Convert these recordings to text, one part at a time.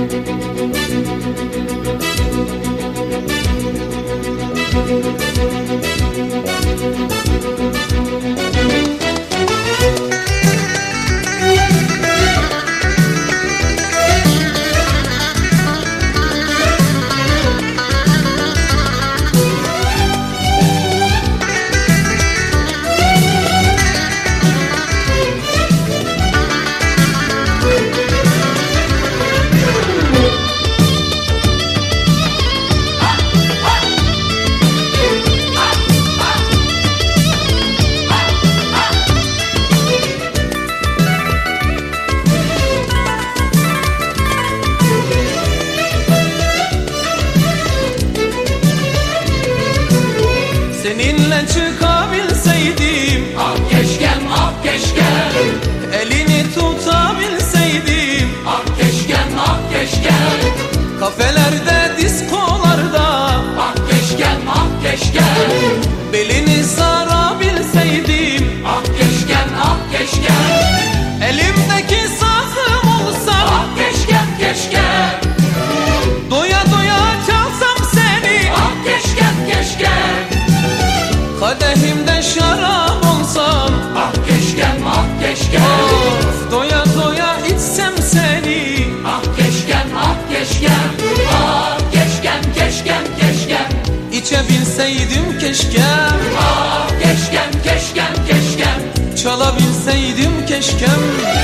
Seninle çıkabilseydim, ah keşkem, ah keşkem. elini tutabilseydim, Ah keşkem, ah keşkem. kafelerde, diskolarda, Ah keşkem, ah keşkem. belini sarabilseydim, Ah keşkem, ah keşkem. elimdeki sazım olsa, Ah keşkem, keşkem. doya doya çalsam seni, Ah keşkem, keşkem. kadehimde şarap olsam, Ah keşkem, ah keşkem. of, doya doya içsem seni, Ah keşkem, ah keşkem. Ah keşkem, keşkem, keşkem. içebilseydim keşkem, Ah keşkem, keşkem, keşkem. çalabilseydim keşkem.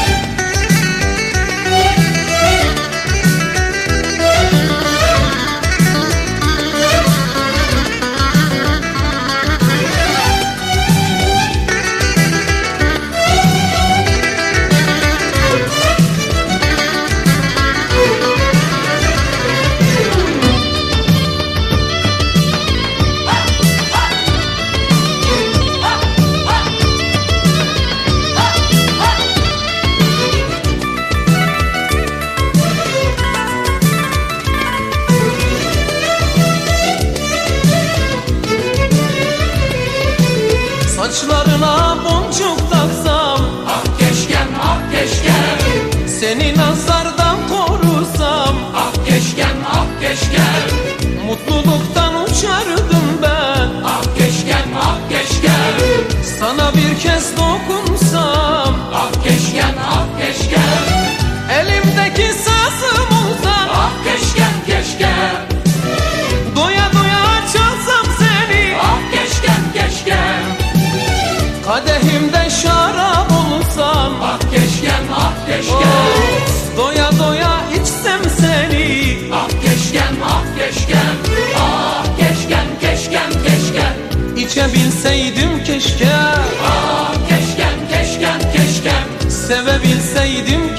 Saçlarına boncuk taksam, Ah keşkem, ah keşkem. seni nazardan korusam, Ah keşkem, ah keşkem. mutluluktan uçardım ben. Ah keşkem, ah keşkem. Sana bir kez dokunsam, Ah keşkem, ah keşkem. elimdeki sazım olsam, Ah keşkem, keşkem. doya doya çalsam seni, Ah keşkem, keşkem. kadehimde şarap olsam, Ah keşkem, ah keşkem. of, doya doya içsem seni, Ah keşkem, ah keşkem. Ah keşkem, keşkem, keşkem. içebilseydim keşke, Ah keşkem, keşkem, keşkem. sevebilseydim